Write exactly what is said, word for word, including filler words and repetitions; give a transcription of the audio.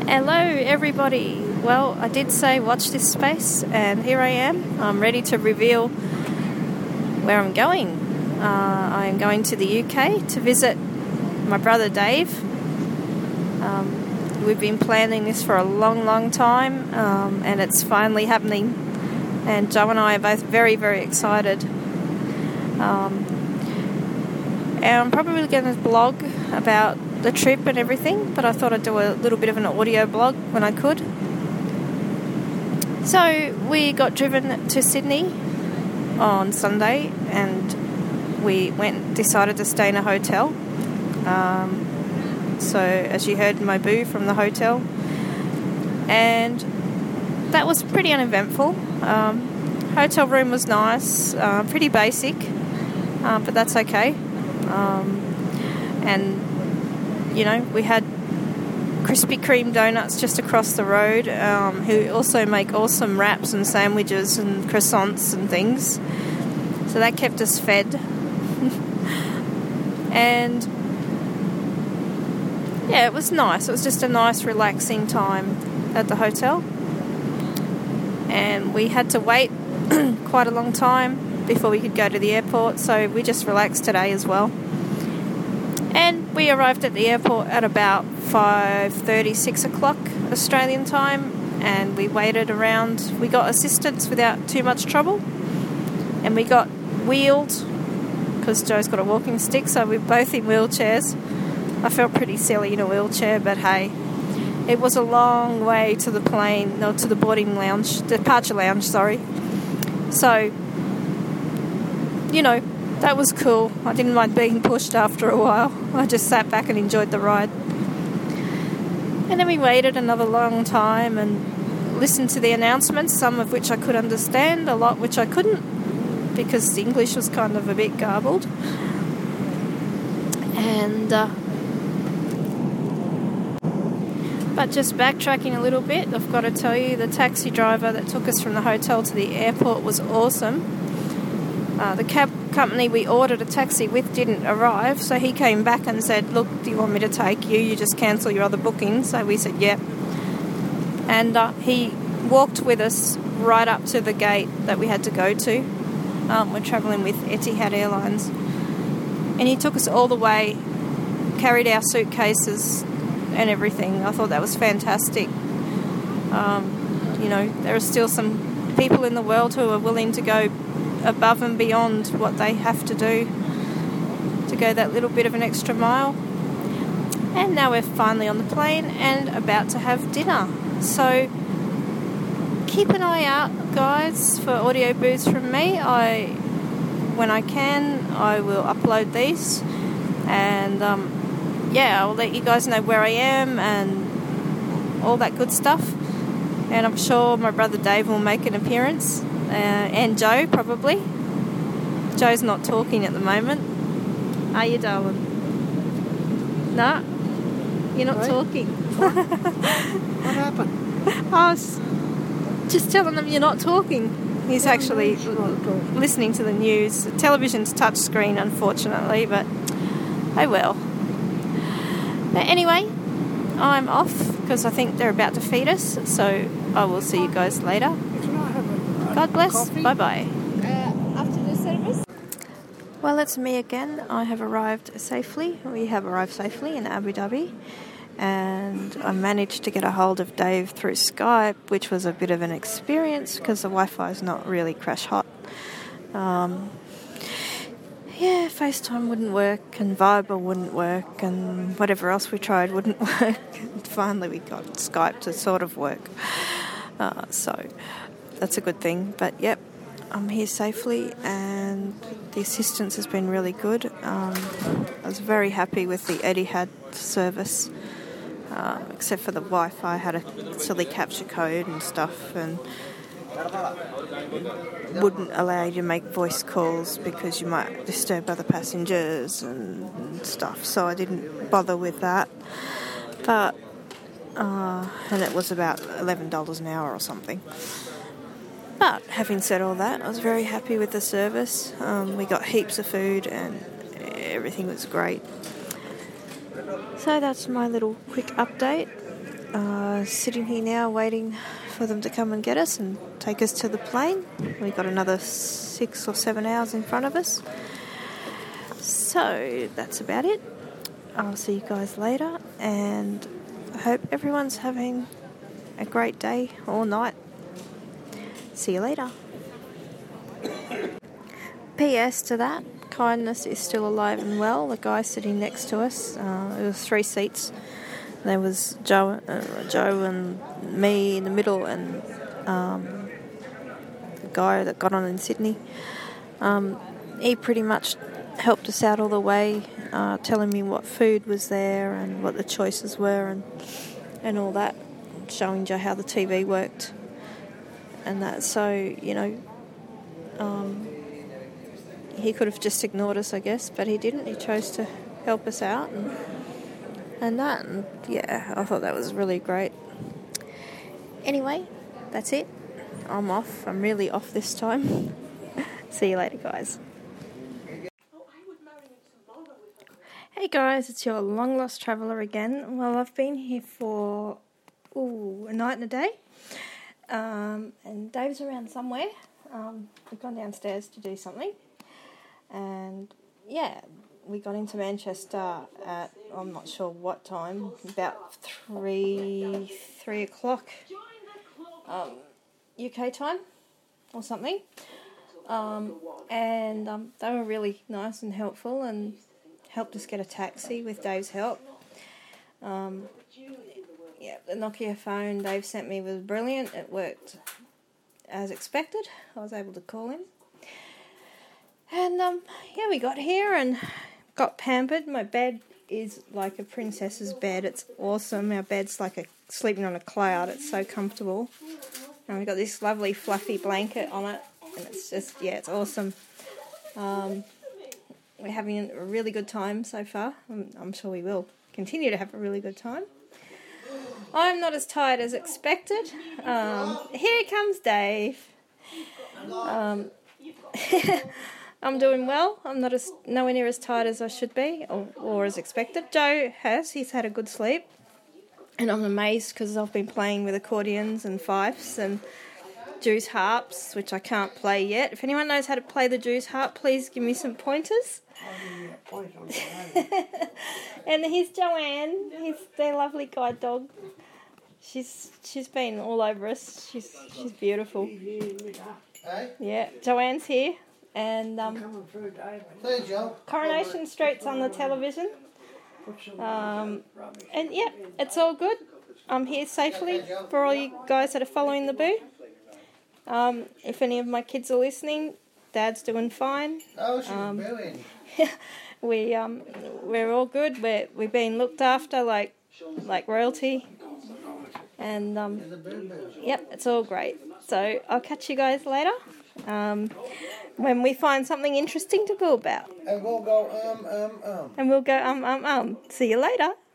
Hello everybody. Well, I did say watch this space, and here I am. I'm ready to reveal where I'm going. Uh, I am going to the U K to visit my brother Dave. Um, we've been planning this for a long, long time, um, and it's finally happening. And Joe and I are both very, very excited. Um, and I'm probably going to blog about the trip and everything, but I thought I'd do a little bit of an audio blog when I could. So we got driven to Sydney on Sunday, and we went decided to stay in a hotel. Um, so as you heard, my boo from the hotel, and that was pretty uneventful. Um, hotel room was nice, uh, pretty basic, uh, but that's okay. Um, and you know, we had Krispy Kreme donuts just across the road, um, who also make awesome wraps and sandwiches and croissants and things. So that kept us fed. And yeah, it was nice. It was just a nice, relaxing time at the hotel. And we had to wait quite a long time before we could go to the airport, so we just relaxed today as well. And we arrived at the airport at about five thirty, six o'clock Australian time, and we waited around. We got assistance without too much trouble, and we got wheeled because Joe's got a walking stick, so we're both in wheelchairs. I felt pretty silly in a wheelchair, but hey, it was a long way to the plane, no, to the boarding lounge, departure lounge, sorry. So, you know, that was cool. I didn't mind being pushed after a while. I just sat back and enjoyed the ride. And then we waited another long time and listened to the announcements, some of which I could understand, a lot which I couldn't, because the English was kind of a bit garbled. And, uh, but just backtracking a little bit, I've got to tell you, the taxi driver that took us from the hotel to the airport was awesome. Uh, the cab company we ordered a taxi with didn't arrive, so he came back and said, look, do you want me to take you? You just cancel your other booking. So we said, yep. And uh, he walked with us right up to the gate that we had to go to. Um, we're travelling with Etihad Airlines. And he took us all the way, carried our suitcases and everything. I thought that was fantastic. Um, you know, there are still some people in the world who are willing to go above and beyond what they have to do to go that little bit of an extra mile. And now we're finally on the plane and about to have dinner. So keep an eye out, guys, for audio booths from me. I, when I can, I will upload these, and um, yeah, I'll let you guys know where I am and all that good stuff. And I'm sure my brother Dave will make an appearance. Uh, and Joe, probably. Joe's not talking at the moment. Are you, darling? No? You're not Right. talking. What? What happened? I was just telling them you're not talking. He's Yeah, actually no, she's not talking. listening to the news. The television's touch screen, unfortunately, but oh well. But anyway, I'm off because I think they're about to feed us, so I will see you guys later. Can I have a, a God bless. coffee? Bye-bye. Uh, after the service? Well, it's me again. I have arrived safely. We have arrived safely in Abu Dhabi. And I managed to get a hold of Dave through Skype, which was a bit of an experience because the Wi-Fi is not really crash hot. Um, yeah, FaceTime wouldn't work, and Viber wouldn't work, and whatever else we tried wouldn't work. And finally we got Skype to sort of work. Uh, so that's a good thing. But yep, I'm here safely, and the assistance has been really good. Um, I was very happy with the Etihad service, um, except for the Wi-Fi. I had a silly capture code and stuff, and wouldn't allow you to make voice calls because you might disturb other passengers and, and stuff. So I didn't bother with that. But uh, and it was about eleven dollars an hour or something. But having said all that, I was very happy with the service. Um, we got heaps of food and everything was great. So that's my little quick update. uh, sitting here now waiting for them to come and get us and take us to the plane. We've got another six or seven hours in front of us. So that's about it. I'll see you guys later, and I hope everyone's having a great day or night. See you later. P S to that, Kindness is still alive and well. The guy sitting next to us, uh, there was three seats. There was Joe, uh, Joe and me in the middle, and um, the guy that got on in Sydney. Um, he pretty much helped us out all the way, uh, telling me what food was there and what the choices were, and and all that, showing Joe how the T V worked and that. So, you know, um, he could have just ignored us, I guess, but he didn't. He chose to help us out and, and that. And yeah, I thought that was really great. Anyway, that's it. I'm off. I'm really off this time. See you later, guys. Hey guys, it's your long lost traveller again. Well, I've been here for ooh, a night and a day. Um, and Dave's around somewhere. Um, we've gone downstairs to do something. And yeah, we got into Manchester at, I'm not sure what time, about three, three o'clock um, U K time or something. Um, and um, they were really nice and helpful and helped us get a taxi with Dave's help. Um, yeah, the Nokia phone Dave sent me was brilliant. It worked as expected. I was able to call him. And, um, yeah, we got here and got pampered. My bed is like a princess's bed. It's awesome. Our bed's like a sleeping on a cloud. It's so comfortable. And we've got this lovely fluffy blanket on it. And it's just, yeah, it's awesome. Um, we're having a really good time so far. I'm, I'm sure we will continue to have a really good time. I'm not as tired as expected. Um, here comes Dave. Um... I'm doing well. I'm not as nowhere near as tired as I should be, or, or as expected. Joe has. He's had a good sleep. And I'm amazed because I've been playing with accordions and fifes and Jew's harps, which I can't play yet. If anyone knows how to play the Jew's harp, please give me some pointers. And here's Joanne. He's their lovely guide dog. She's she's been all over us. She's she's beautiful. Yeah, Joanne's here. And um, Coronation Street's on the television. Um, and yeah, it's all good. I'm here safely for all you guys that are following the boo. Um, if any of my kids are listening, Dad's doing fine. Oh, she's um, booing. we um we're all good. We're we're being looked after like like royalty. And um, yep, it's all great. So I'll catch you guys later. Um, when we find something interesting to go about. And we'll go um um um. And we'll go um um um. See you later.